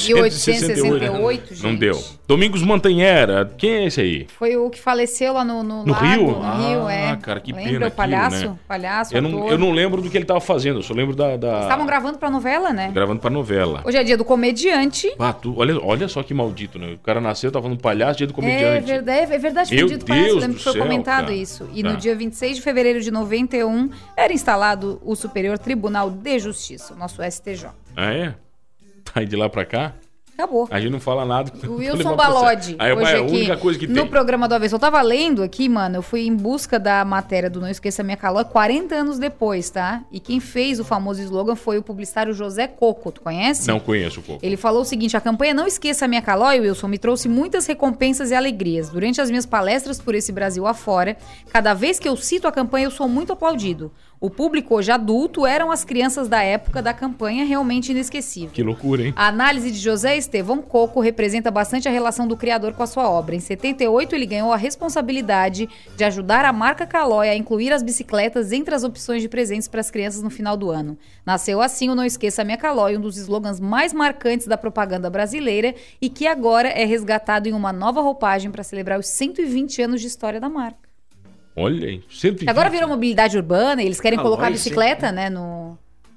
1868. Não deu. Domingos Montanhera, quem é esse aí? Foi o que faleceu lá no lago, Rio? No Rio, é. Cara, que Lembra pena o palhaço? Aquilo, né? Palhaço, eu não lembro do que ele tava fazendo, eu só lembro da... Estavam gravando pra novela, né? Gravando pra novela. Hoje é dia do comediante. Olha só que maldito, né? O cara nasceu, tava falando palhaço, dia do comediante. É verdade, foi dia do palhaço. Eu lembro que foi comentado isso. E no dia 26 de fevereiro de 91, era instalado o Superior Tribunal de Justiça, o nosso STJ. Ah, é? Aí de lá pra cá? Acabou. A gente não fala nada. O Wilson Balodi. Aí hoje é a aqui, única coisa que tem. No programa do Avesso. Eu tava lendo aqui, mano, eu fui em busca da matéria do Não Esqueça Minha Calói 40 anos depois, tá? E quem fez o famoso slogan foi o publicitário José Coco. Tu conhece? Não conheço o Coco. Ele falou o seguinte: a campanha Não Esqueça Minha Calói, Wilson, me trouxe muitas recompensas e alegrias. Durante as minhas palestras por esse Brasil afora, cada vez que eu cito a campanha, eu sou muito aplaudido. O público hoje adulto eram as crianças da época da campanha, realmente inesquecível. Que loucura, hein? A análise de José Estevão Coco representa bastante a relação do criador com a sua obra. Em 78, ele ganhou a responsabilidade de ajudar a marca Calói a incluir as bicicletas entre as opções de presentes para as crianças no final do ano. Nasceu assim o Não Esqueça Minha Calói, um dos slogans mais marcantes da propaganda brasileira e que agora é resgatado em uma nova roupagem para celebrar os 120 anos de história da marca. Olha aí, 120. Agora virou mobilidade urbana e eles querem colocar a bicicleta, né, no...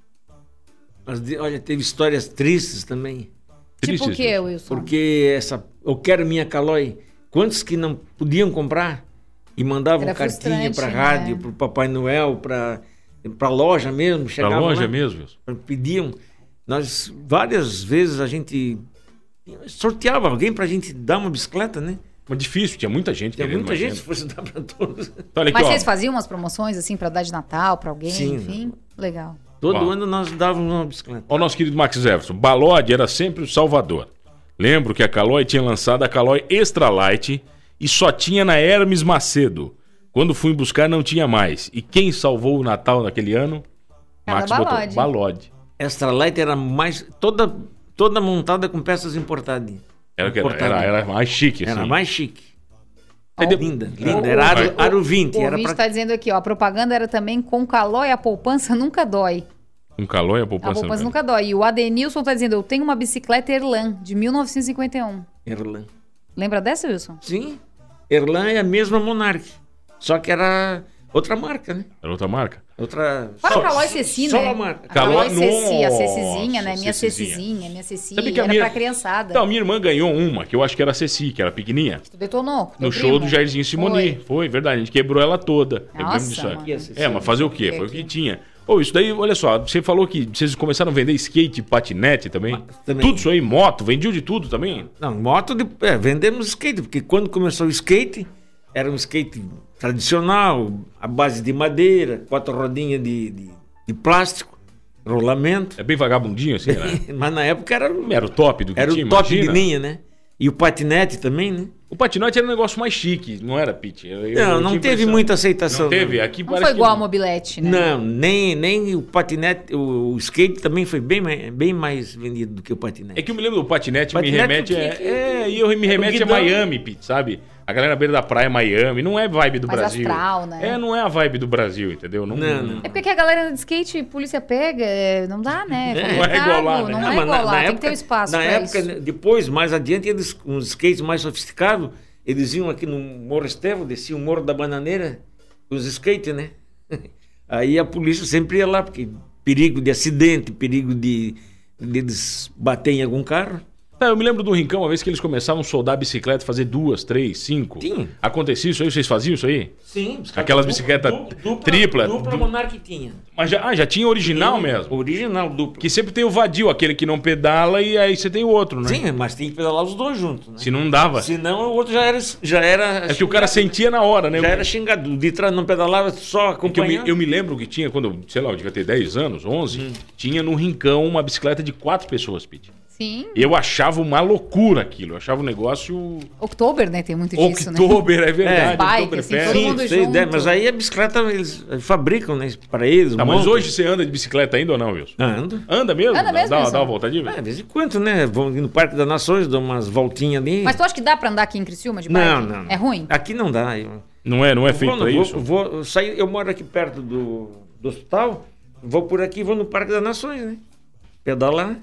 Mas, olha, teve histórias tristes também. Tipo o que, Wilson? Porque eu quero minha Calói. Quantos que não podiam comprar e mandavam cartinha pra rádio, pro Papai Noel, pra loja mesmo. Pra loja lá, mesmo? Pediam. Nós, várias vezes, a gente sorteava alguém pra gente dar uma bicicleta, né? Mas difícil, tinha muita gente. Tinha muita gente, se fosse dar pra todos. Então, aqui, mas vocês faziam umas promoções assim pra dar de Natal pra alguém? Sim. Enfim, legal. Todo ano nós dávamos uma bicicleta. Ó, o nosso querido Max Everson. Balode era sempre o salvador. Lembro que a Calói tinha lançado a Calói Extra Light e só tinha na Hermes Macedo. Quando fui buscar não tinha mais. E quem salvou o Natal naquele ano? Max botou Balode. Extra Light era mais... Toda montada com peças importadas. Era mais chique, assim. Era mais chique. Linda. Era aro 20. O ouvinte está dizendo aqui, ó, a propaganda era também com Calói, a poupança nunca dói. Com Calói, a poupança nunca dói. E o Adenilson está dizendo, eu tenho uma bicicleta Erlan, de 1951. Erlan. Lembra dessa, Wilson? Sim. Erlan é a mesma Monarch. Só que era outra marca, né? Era outra marca? Outra... Para o Calói Ceci, só né? a marca. Calói Ceci, a Cecizinha, né? Minha Ceci, era pra criançada. Então, minha irmã ganhou uma, que eu acho que era a Ceci, que era pequenininha. Tu detonou? No show do Jairzinho Simoni. Foi, verdade. A gente quebrou ela toda. Nossa, mas fazer o quê? Foi o que tinha. Isso daí, olha só, você falou que vocês começaram a vender skate e patinete também. Tudo isso aí, moto, vendiam de tudo também? Não, vendemos skate, porque quando começou o skate, era um skate tradicional, a base de madeira, 4 rodinhas de plástico, rolamento. É bem vagabundinho assim, né? Mas na época era o top do que era tinha, o top imagina. de linha, né? E o patinete também, né? O patinete era um negócio mais chique, não era, Pete? Não teve muita aceitação. Não teve? Aqui não foi igual a mobilete, né? Não, nem o patinete, o skate também foi bem mais vendido do que o patinete. É que eu me lembro do patinete me remete a Miami, Pete, sabe? A galera na beira da praia, Miami, não é vibe do mais Brasil. Astral, né? Não é a vibe do Brasil, entendeu? Não. É porque a galera de skate, polícia pega, não dá, né? Não é igual lá, né? Não é igual lá, tem que ter um espaço na pra época, isso. Depois, mais adiante, uns skates mais sofisticados, eles iam aqui no Morro Estevão, desciam o Morro da Bananeira, os skates, né? Aí a polícia sempre ia lá, porque perigo de acidente, perigo de eles baterem em algum carro. Eu me lembro do Rincão, uma vez que eles começavam a soldar a bicicleta, fazer 2, 3, 5. Sim. Acontecia isso aí? Vocês faziam isso aí? Sim. Aquelas bicicletas tripla. Dupla Monarch tinha. Mas já tinha original mesmo? Original, dupla. Que sempre tem o vadio, aquele que não pedala e aí você tem o outro, né? Sim, mas tem que pedalar os dois juntos, né? Se não dava. Senão o outro já era é que o cara sentia na hora, né? Já era xingado. O de trás não pedalava, só acompanhando. Eu me lembro que tinha, quando, sei lá, eu devia ter 10 anos, 11, tinha no Rincão uma bicicleta de 4 pessoas, Pete. Sim. Eu achava uma loucura aquilo. Eu achava um negócio... Oktober, né? Tem muito disso, né? Oktober, é verdade. Bike, assim, todo mundo junto. Mas aí a bicicleta eles fabricam, né? Para eles. Mas hoje você anda de bicicleta ainda ou não, Wilson? Ando. Anda mesmo? Anda mesmo, dá uma voltadinha, velho? De vez em quando, né? Vão no Parque das Nações, dão umas voltinhas ali. Mas tu acha que dá pra andar aqui em Criciúma de bike? Não. É ruim? Aqui não dá. Não é feito pra isso? Eu moro aqui perto do hospital, vou por aqui, vou no Parque das Nações, né? Pedalar.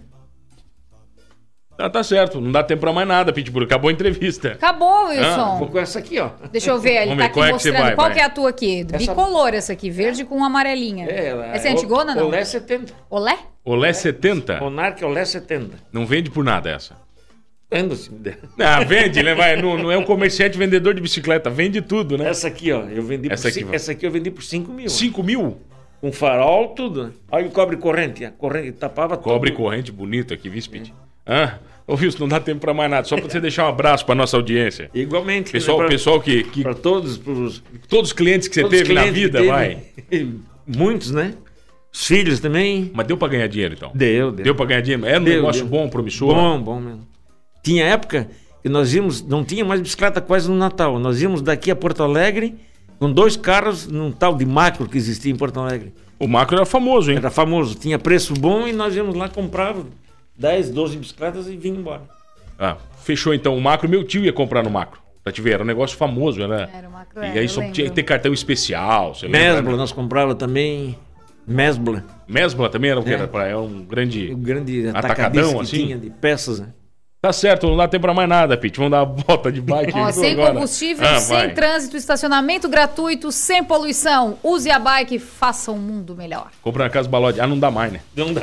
Tá certo, não dá tempo pra mais nada, Pitbull. Acabou a entrevista. Acabou, Wilson. Vou com essa aqui, ó. Deixa eu ver, ele tá aqui mostrando. Qual que é a tua aqui? Bicolor essa aqui, verde com amarelinha. Essa é antigona, não? Olé 70. Olé? Olé 70? Monarch Olé 70. Não vende por nada essa. Vendo sim. Vende, né? Não é um comerciante vendedor de bicicleta, vende tudo, né? Essa aqui, ó, eu vendi essa aqui eu vendi por 5 mil. 5 mil? Com farol, tudo. Olha o cobre corrente, a corrente tapava tudo. Cobre corrente bonito aqui, viu, Speed? Ô Wilson, não dá tempo pra mais nada, só pra você deixar um abraço pra nossa audiência. Igualmente. Pessoal que... Pra todos os clientes que você teve na vida, vai. Muitos, né? Os filhos também. Mas deu pra ganhar dinheiro, então? Deu pra ganhar dinheiro? Era um negócio bom, promissor? Bom mesmo. Tinha época que nós íamos, não tinha mais bicicleta quase no Natal. Nós íamos daqui a Porto Alegre com 2 carros num tal de Macro que existia em Porto Alegre. O Macro era famoso, hein? Era famoso, tinha preço bom e nós íamos lá, comprava 10, 12 bicicletas e vinha embora. Fechou então o Macro. Meu tio ia comprar no Macro. Pra te ver, era um negócio famoso, né? Era o Macro, e aí só tinha que ter cartão especial. Mesbla, nós comprava também. Mesbla também era o que? Era um grande atacadão assim? Tinha de peças, né? Tá certo, não dá tempo pra mais nada, Pete. Vamos dar uma volta de bike. Sem combustível, sem trânsito, estacionamento gratuito, sem poluição. Use a bike e faça um mundo melhor. Compra na Casa Balode. Não dá mais, né? Não dá.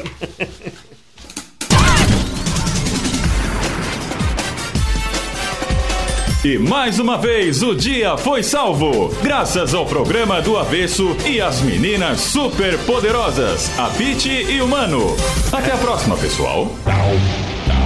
E mais uma vez o dia foi salvo, graças ao programa do Avesso e as meninas super poderosas, a Pete e o Mano. Até a próxima, pessoal.